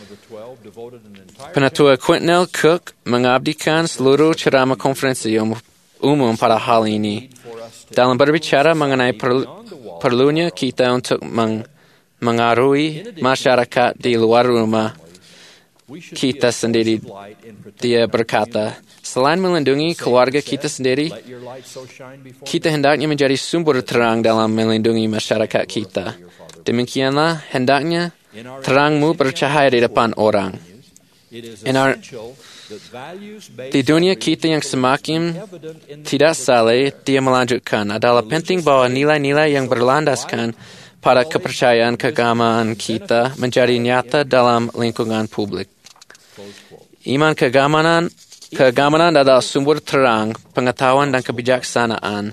Penatua Quentin Cook mengabdikan seluruh ceramah konferensi um, umum pada hal ini. Dalam berbicara mengenai perlu, perlunya kita untuk meng, mengaruhi masyarakat di luar rumah kita sendiri, dia berkata, selain melindungi keluarga kita sendiri, kita hendaknya menjadi sumber terang dalam melindungi masyarakat kita. Demikianlah hendaknya terangmu bercahaya di depan orang. Our, di dunia kita yang semakin tidak saleh, dia melanjutkan, adalah penting bahwa nilai-nilai yang berlandaskan pada kepercayaan keagamaan kita menjadi nyata dalam lingkungan publik. Iman keagamaan, keagamaan adalah sumber terang, pengetahuan dan kebijaksanaan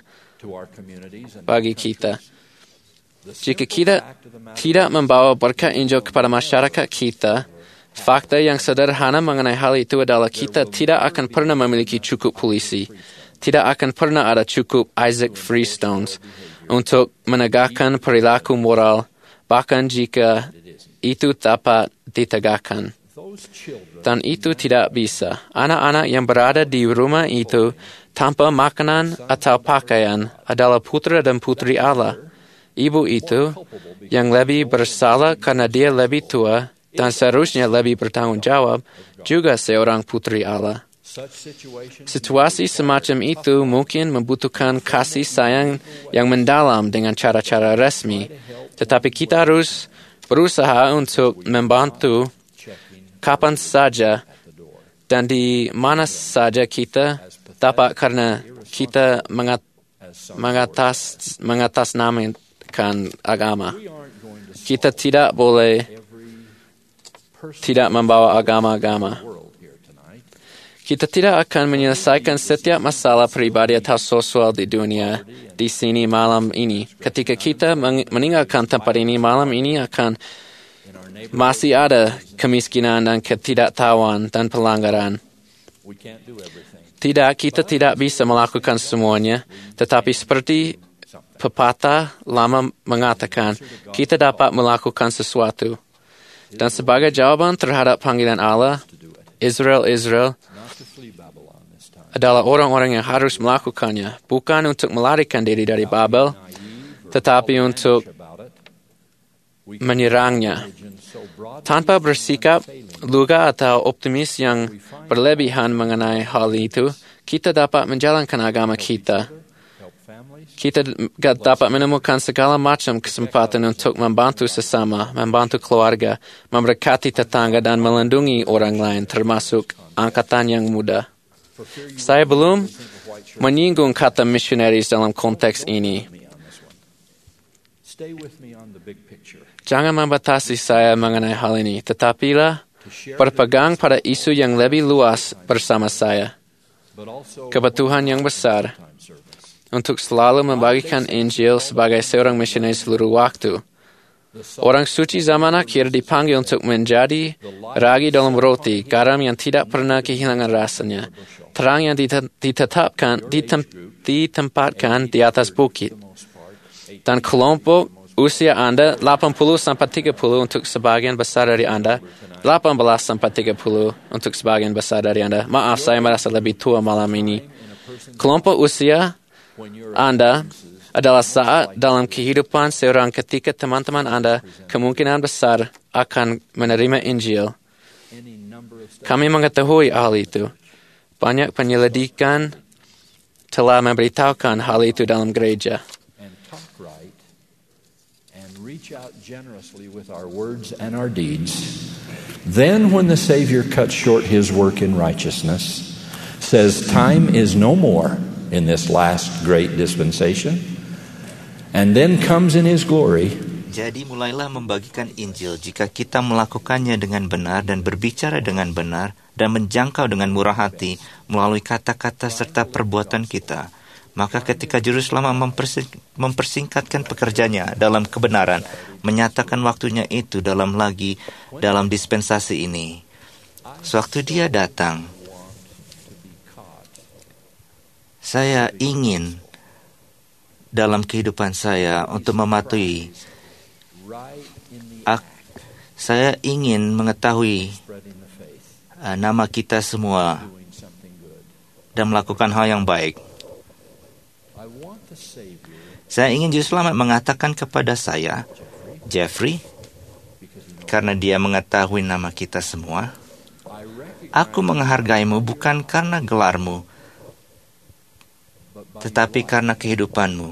bagi kita. Jika kita tidak membawa berkat Injil kepada masyarakat kita, fakta yang sederhana mengenai hal itu adalah kita tidak akan pernah memiliki cukup polisi. Tidak akan pernah ada cukup Isaac Freestones untuk menegakkan perilaku moral, bahkan jika itu dapat ditegakkan. Dan itu tidak bisa. Anak-anak yang berada di rumah itu tanpa makanan atau pakaian adalah putra dan putri Allah. Ibu itu yang lebih bersalah karena dia lebih tua dan seharusnya lebih bertanggung jawab, juga seorang putri Allah. Situasi semacam itu mungkin membutuhkan kasih sayang yang mendalam dengan cara-cara resmi, tetapi kita harus berusaha untuk membantu kapan saja dan di mana saja kita dapat karena kita mengat, mengatas, mengatasnamakan agama. Kita tidak boleh tidak membawa agama-agama. Kita tidak akan menyelesaikan setiap masalah pribadi atau sosial di dunia di sini malam ini. Ketika kita meninggalkan tempat ini malam ini akan masih ada kemiskinan dan ketidaktahuan dan pelanggaran. Tidak, kita tidak bisa melakukan semuanya, tetapi seperti pepatah lama mengatakan, kita dapat melakukan sesuatu. Dan sebagai jawaban terhadap panggilan Allah, Israel, Israel adalah orang-orang yang harus melakukannya, bukan untuk melarikan diri dari Babel, tetapi untuk menyerangnya. Tanpa bersikap luga atau optimis yang berlebihan mengenai hal itu, kita dapat menjalankan agama kita. Kita dapat menemukan segala macam kesempatan untuk membantu sesama, membantu keluarga, memberkati tetangga, dan melindungi orang lain, termasuk angkatan yang muda. Saya belum menyinggung kata missionaries dalam konteks ini. Jangan membatasi saya mengenai hal ini, tetapilah berpegang pada isu yang lebih luas bersama saya. Kebutuhan yang besar untuk selalu membagikan Injil sebagai seorang misionaris seluruh waktu. Orang suci zaman akhir dipanggil untuk menjadi ragi dalam roti, garam yang tidak pernah kehilangan rasanya, terang yang ditetapkan, ditem, ditempatkan di atas bukit. Dan kelompok usia Anda delapan puluh sampai tiga puluh untuk sebagian besar dari Anda, delapan belas sampai tiga puluh untuk sebagian besar dari Anda. Maaf, saya merasa lebih tua malam ini. Kelompok usia Anda adalah saat dalam kehidupan seorang ketika teman-teman Anda kemungkinan besar akan menerima Injil. Kami mengetahui hal itu. Banyak penyelidikan telah memberitahukan hal itu dalam gereja. Reach out generously with our words and our deeds. Then when the Savior cuts short his work in righteousness, says time is no more in this last great dispensation, and then comes in his glory. Jadi mulailah membagikan Injil jika kita melakukannya dengan benar dan berbicara dengan benar dan menjangkau dengan murah hati melalui kata-kata serta perbuatan kita. Maka ketika Juru Selamat mempersingkatkan pekerjaannya dalam kebenaran, menyatakan waktunya itu dalam lagi dalam dispensasi ini. Sewaktu dia datang, saya ingin dalam kehidupan saya untuk mematuhi. Saya ingin mengetahui uh, nama kita semua dan melakukan hal yang baik. Saya ingin Juru Selamat mengatakan kepada saya, Jeffrey, karena dia mengetahui nama kita semua, aku menghargaimu bukan karena gelarmu, tetapi karena kehidupanmu.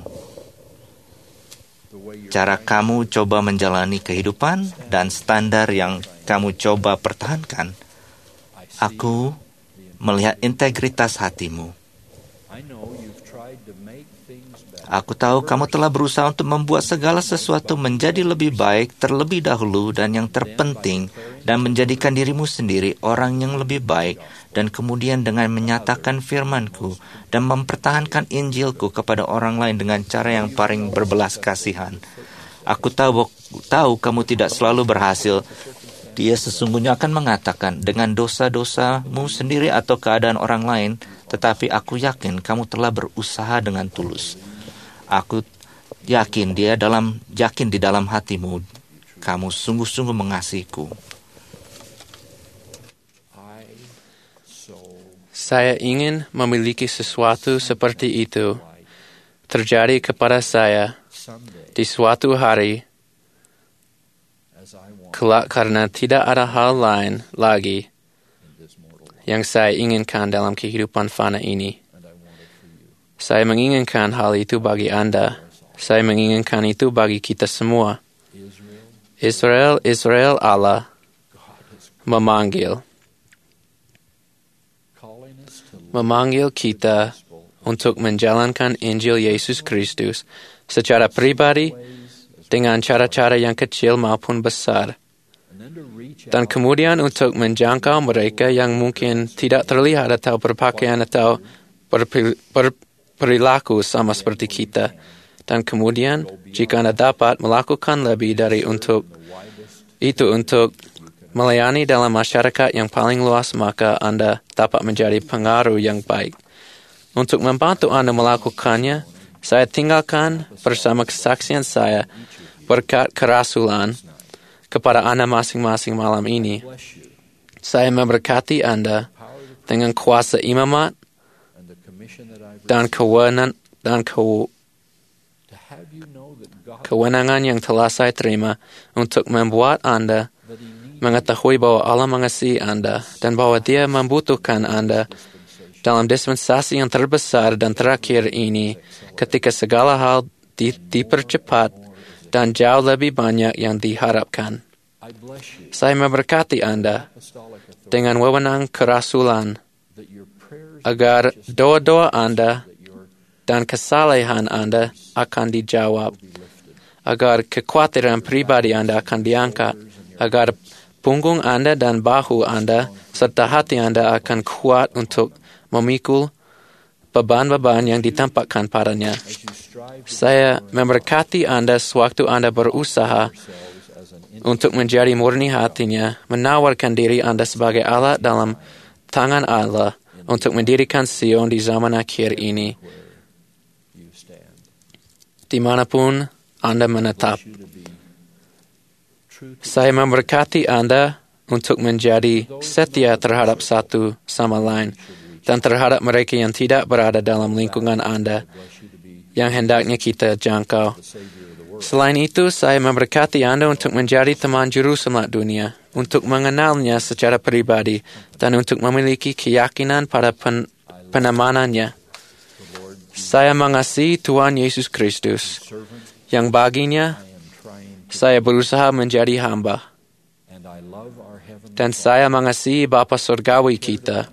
Cara kamu coba menjalani kehidupan dan standar yang kamu coba pertahankan. Aku melihat integritas hatimu. Aku tahu kamu telah berusaha untuk membuat segala sesuatu menjadi lebih baik terlebih dahulu dan yang terpenting, dan menjadikan dirimu sendiri orang yang lebih baik, dan kemudian dengan menyatakan firman-Ku dan mempertahankan Injil-Ku kepada orang lain dengan cara yang paling berbelas kasihan. Aku tahu, tahu kamu tidak selalu berhasil. Dia sesungguhnya akan mengatakan dengan dosa-dosamu sendiri atau keadaan orang lain, tetapi aku yakin kamu telah berusaha dengan tulus. Aku yakin dia dalam yakin di dalam hatimu, kamu sungguh-sungguh mengasihiku. Saya ingin memiliki sesuatu seperti itu terjadi kepada saya di suatu hari kelak, karena tidak ada hal lain lagi yang saya inginkan dalam kehidupan fana ini. Saya menginginkan hal itu bagi Anda. Saya menginginkan itu bagi kita semua. Israel, Israel Allah memanggil. Memanggil kita untuk menjalankan Injil Yesus Kristus secara pribadi dengan cara-cara yang kecil maupun besar. Dan kemudian untuk menjangkau mereka yang mungkin tidak terlihat atau berpakaian atau berperilaku sama seperti kita. Dan kemudian jika Anda dapat melakukan lebih dari untuk itu untuk melayani dalam masyarakat yang paling luas, maka Anda dapat menjadi pengaruh yang baik. Untuk membantu Anda melakukannya, saya tinggalkan bersama kesaksian saya berkat kerasulan kepada Anda masing-masing malam ini. Saya memberkati Anda dengan kuasa imamat dan kewenangan, dan kew, kewenangan yang telah saya terima untuk membuat Anda mengetahui bahwa Allah mengasihi Anda dan bahwa Dia membutuhkan Anda dalam dispensasi yang terbesar dan terakhir ini, ketika segala hal di, dipercepat dan jauh lebih banyak yang diharapkan. Saya memberkati Anda dengan wewenang kerasulan agar doa-doa Anda dan kesalehan Anda akan dijawab, agar kekhawatiran pribadi Anda akan diangkat, agar punggung Anda dan bahu Anda serta hati Anda akan kuat untuk memikul beban-beban yang ditempatkan padanya. Saya memberkati Anda sewaktu Anda berusaha untuk menjadi murni hatinya, menawarkan diri Anda sebagai alat dalam tangan Allah untuk mendirikan Sion di zaman akhir ini, dimanapun Anda menetap. Saya memberkati Anda untuk menjadi setia terhadap satu sama lain dan terhadap mereka yang tidak berada dalam lingkungan Anda yang hendaknya kita jangkau. Selain itu, saya memberkati Anda untuk menjadi teman Juru Selamat dunia, untuk mengenalnya secara pribadi, dan untuk memiliki keyakinan pada pen- penamanannya. Saya mengasihi Tuhan Yesus Kristus, yang baginya saya berusaha menjadi hamba. Dan saya mengasihi Bapa Surgawi kita,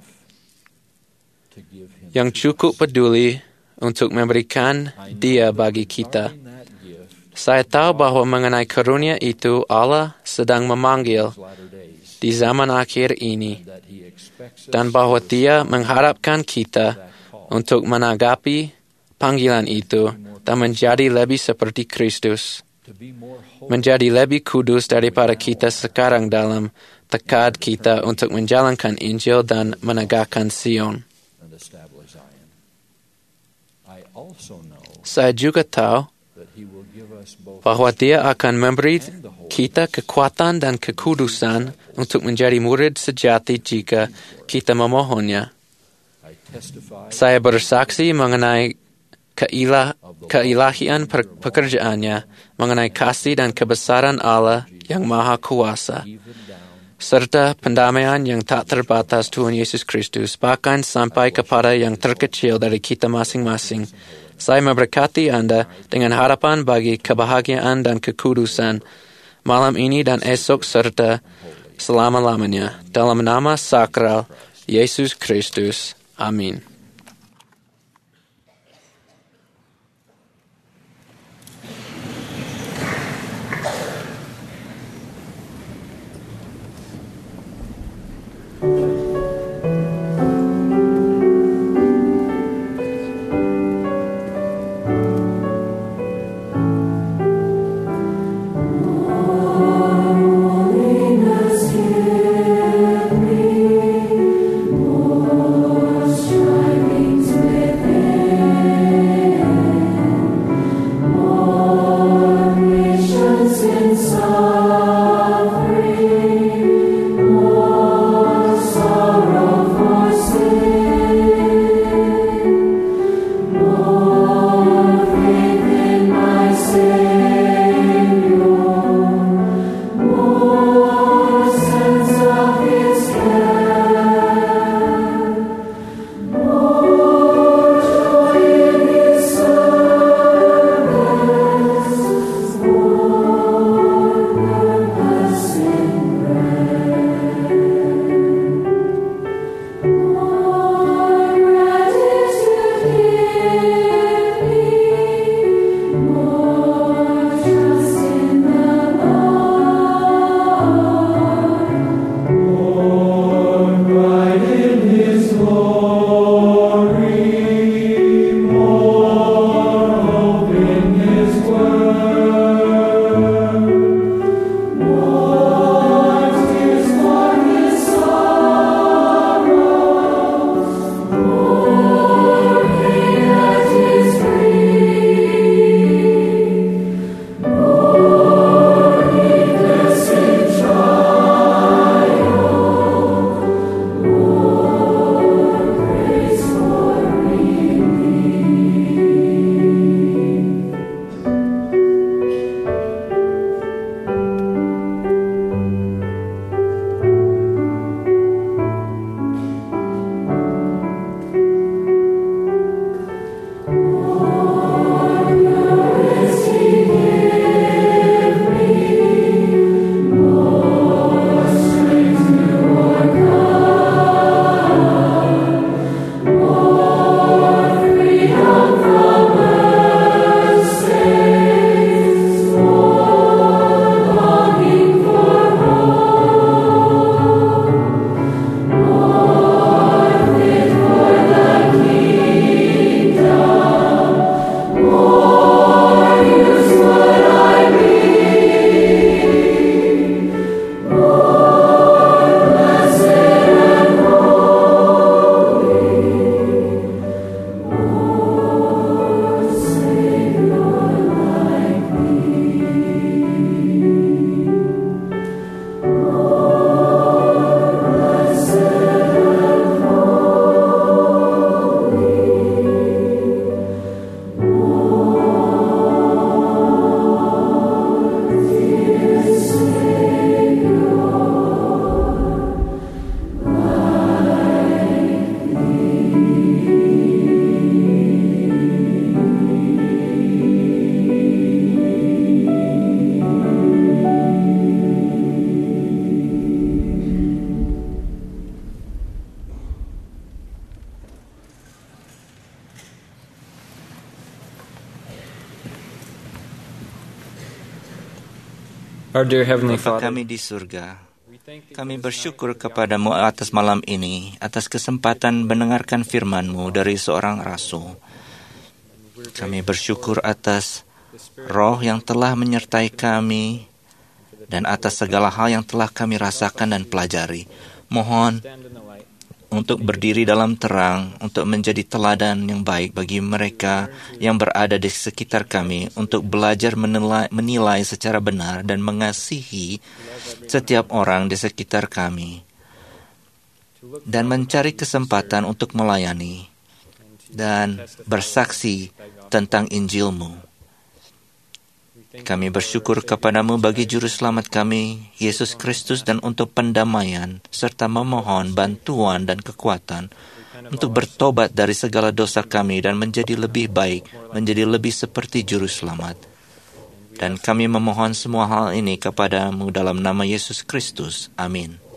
yang cukup peduli untuk memberikan Dia bagi kita. Saya tahu bahwa mengenai karunia itu Allah sedang memanggil di zaman akhir ini, dan bahwa Dia mengharapkan kita untuk menanggapi panggilan itu dan menjadi lebih seperti Kristus, menjadi lebih kudus daripada kita sekarang dalam tekad kita untuk menjalankan Injil dan menegakkan Sion. Saya juga tahu bahwa Dia akan memberi kita kekuatan dan kekudusan untuk menjadi murid sejati jika kita memohonnya. Saya bersaksi mengenai keilah, keilahian per, pekerjaannya, mengenai kasih dan kebesaran Allah yang Maha Kuasa, serta pendamaian yang tak terbatas Tuhan Yesus Kristus, bahkan sampai kepada yang terkecil dari kita masing-masing. Saya memberkati Anda dengan harapan bagi kebahagiaan dan kekudusan malam ini dan esok serta selama-lamanya. Dalam nama sakral Yesus Kristus. Amin. Our dear Heavenly Bapa Father, kami di surga, kami bersyukur kepadamu atas malam ini, atas kesempatan mendengarkan firman-Mu dari seorang rasul. Kami bersyukur atas Roh yang telah menyertai kami dan atas segala hal yang telah kami rasakan dan pelajari. Mohon untuk berdiri dalam terang, untuk menjadi teladan yang baik bagi mereka yang berada di sekitar kami, untuk belajar menilai, menilai secara benar dan mengasihi setiap orang di sekitar kami, dan mencari kesempatan untuk melayani dan bersaksi tentang Injil-Mu. Kami bersyukur kepadamu bagi Juru Selamat kami, Yesus Kristus, dan untuk pendamaian, serta memohon bantuan dan kekuatan untuk bertobat dari segala dosa kami dan menjadi lebih baik, menjadi lebih seperti Juru Selamat. Dan kami memohon semua hal ini kepadamu dalam nama Yesus Kristus. Amin.